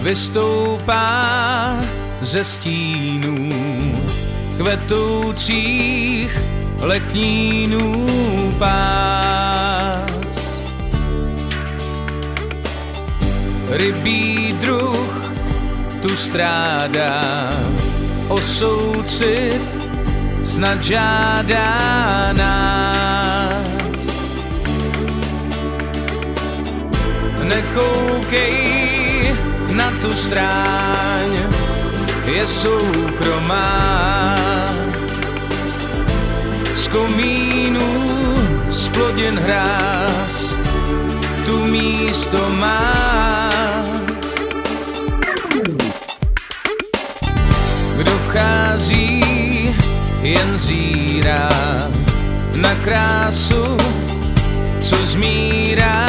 vystoupá ze stínů kvetoucích letnínů pás. Rybí druh tu strádá, o soucit snad žádá nás. Nekoukej na tu stráň, je soukromá. Z komínů splodin hráz tu místo má. Kdo vchází, jen zírá na krásu, co zmírá.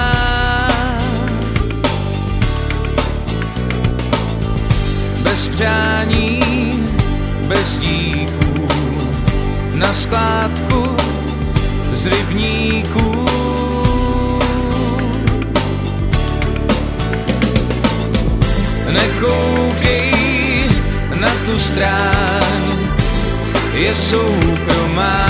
Bez přání, bez díků, na skládku z rybníků. Nekoukej na tu stráň, je soukromá.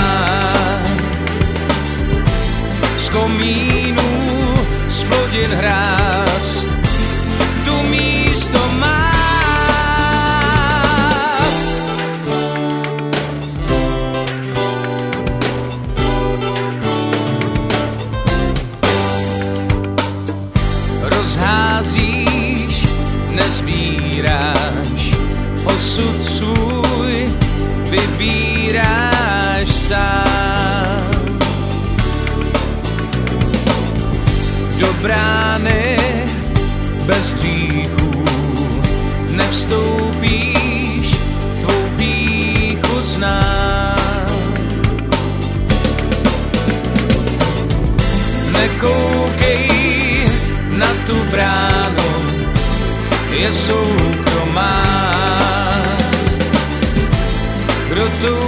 Z komínů splodin hráz tu místo má. Rozházíš, nezbíráš, osud svůj vybíráš sám. Do brány bez hříchů nevstoupíš, tvou pýchu znám. Nekoukej na tu bránu, je soukromá. Kdo tu